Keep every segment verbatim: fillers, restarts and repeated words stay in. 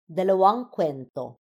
dalawang kwento.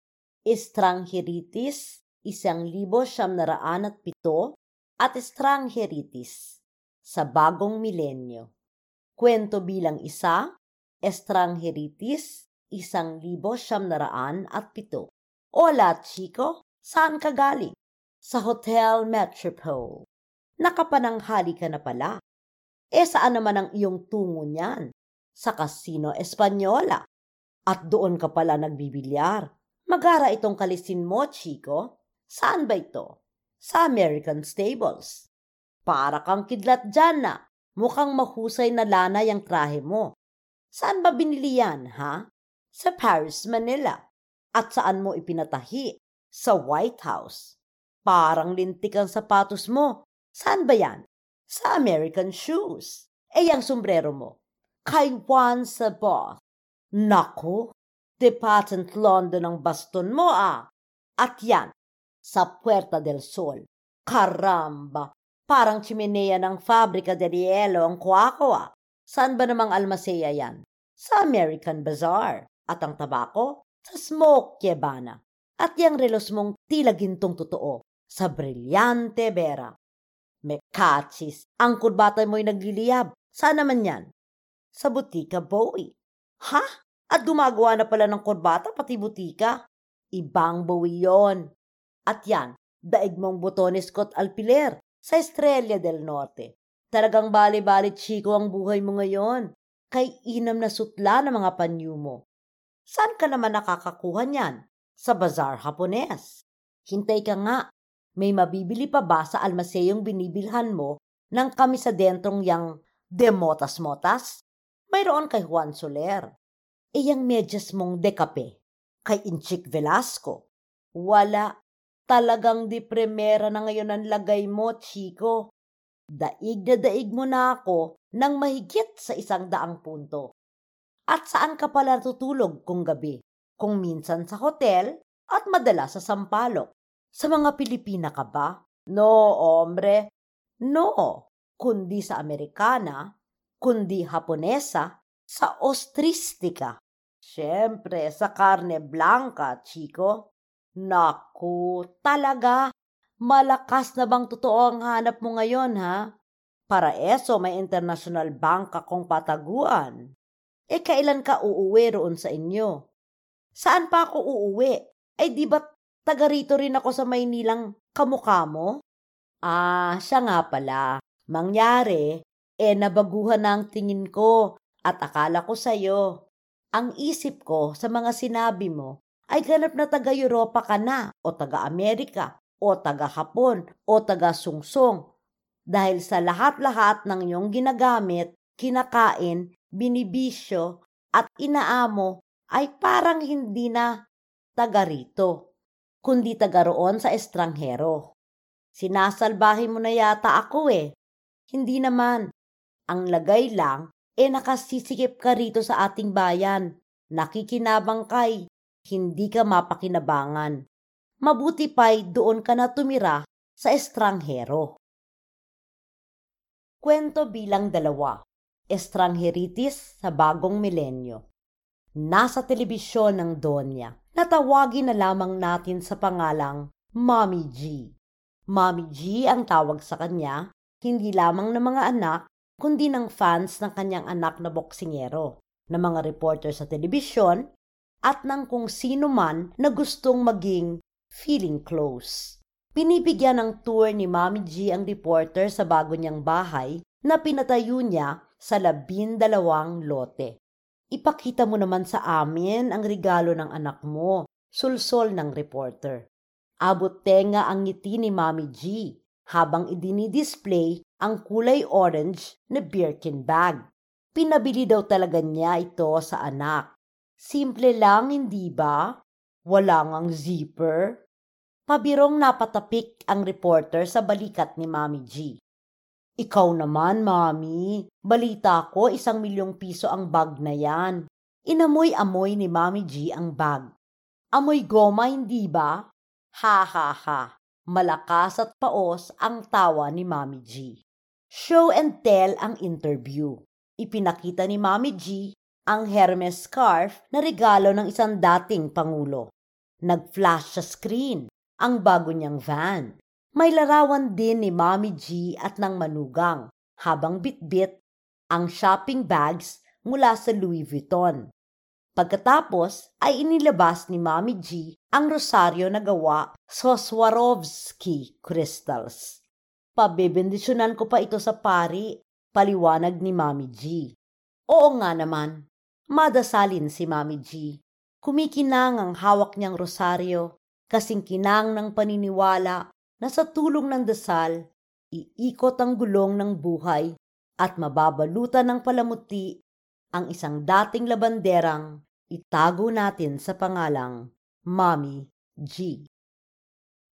Estrangheritis, isang libo siyam na raan at pito, at Estrangheritis, sa bagong milenyo. Kwento bilang isa, Estrangheritis, isang libo siyam na raan at pito. Hola, Chico, saan ka galing? Sa Hotel Metropole. Nakapananghali ka na pala. Eh saan naman ang iyong tungo niyan? Sa Casino Española. At doon ka pala nagbibilyar. Magara itong kalisin mo, Chico. Saan ba ito? Sa American Stables. Para kang kidlat dyan na. Mukhang mahusay na lana yung trahe mo. Saan ba binili yan, ha? Sa Paris, Manila. At saan mo ipinatahi? Sa White House. Parang lintik ang sapatos mo. Saan ba yan? Sa American Shoes. Eh, yung sombrero mo. Kay Juan Sabot. Naku, de patent London ang baston mo ah. At yan, sa Puerta del Sol. Karamba, parang chimenea ng Fabrika del Hielo ang kuwako ah. Saan ba namang almasea yan? Sa American Bazaar. At ang tabako? Sa Smoke Yebana. At yung relos mong tila gintong totoo. Sa Brillante Vera. Mekachis, ang kurbata mo'y nagliliyab. Saan naman yan? Sa Butika Bowie. Ha? At gumagawa na pala ng kurbata pati butika? Ibang Bowie yon. At yan, daig mong botones ko't alpiler sa Estrella del Norte. Talagang bali-bali Chico ang buhay mo ngayon. Kay inam na sutla ng mga panyo mo. Saan ka naman nakakakuha niyan? Sa Bazaar Hapones. Hintay ka nga. May mabibili pa ba sa almaseyong binibilhan mo ng kami sa dentrong yang demotas-motas? Mayroon kay Juan Soler. E yang medyas mong dekape, kay Inchik Velasco. Wala, talagang di primera na ngayon ang lagay mo, Chico. Daig na daig mo na ako ng mahigit sa isang daang punto. At saan ka pala tutulog kung gabi? Kung minsan sa hotel at madalas sa Sampaloc. Sa mga Pilipina ka ba? No, hombre. No, kundi sa Amerikana, kundi Haponesa, sa Ostristica. Siyempre, sa Carne Blanca, Chico. Naku, talaga. Malakas na bang totoo ang hanap mo ngayon, ha? Para eso may international bank akong pataguan. Eh, kailan ka uuwi roon sa inyo? Saan pa ako uuwi? Ay, di ba taga rito rin ako sa Maynilang kamukha mo? Ah, siya nga pala. Mangyari, eh nabaguhan na ang tingin ko at akala ko sa'yo. Ang isip ko sa mga sinabi mo ay ganap na taga-Europa ka na o taga-Amerika o taga-Hapon o taga-Sungsong. Dahil sa lahat-lahat ng iyong ginagamit, kinakain, binibisyo at inaamo ay parang hindi na taga rito, kundi taga roon sa estranghero. Sinasalbahin mo na yata ako eh. Hindi naman. Ang lagay lang, eh nakasisikip ka rito sa ating bayan. Nakikinabang kay, hindi ka mapakinabangan. Mabuti pa'y doon ka na tumira sa estranghero. Kwento bilang dalawa. Estrangheritis sa bagong milenyo. Nasa telebisyon ng Donya, natawagin na lamang natin sa pangalang Mommy G. Mommy G ang tawag sa kanya, hindi lamang ng mga anak, kundi ng fans ng kanyang anak na boksingero, ng mga reporter sa telebisyon, at ng kung sino man na gustong maging feeling close. Pinibigyan ng tour ni Mommy G ang reporter sa bago niyang bahay na pinatayo niya sa labindalawang lote. Ipakita mo naman sa amin ang regalo ng anak mo, sulsol ng reporter. Abot tenga ang ngiti ni Mommy G habang idinidisplay ang kulay orange na Birkin bag. Pinabili daw talaga niya ito sa anak. Simple lang, hindi ba? Wala ngang zipper. Pabirong napatapik ang reporter sa balikat ni Mommy G. Ikaw naman, Mommy. Balita ko isang milyong piso ang bag na yan. Inamoy-amoy ni Mommy G ang bag. Amoy goma, hindi ba? Ha ha ha. Malakas at paos ang tawa ni Mommy G. Show and tell ang interview. Ipinakita ni Mommy G ang Hermes scarf na regalo ng isang dating pangulo. Nag-flash sa screen ang bago niyang van. May larawan din ni Mommy G at ng manugang habang bitbit ang shopping bags mula sa Louis Vuitton. Pagkatapos ay inilabas ni Mommy G ang rosaryo na gawa sa Swarovski crystals. Pabebendisyonan ko pa ito sa pari, paliwanag ni Mommy G. Oo nga naman, madasalin si Mommy G. Kumikinang ang hawak niyang rosaryo, kasing kinang ng paniniwala na sa tulong ng dasal, iikot ang gulong ng buhay at mababalutan ng palamuti ang isang dating labanderang itago natin sa pangalang Mommy G.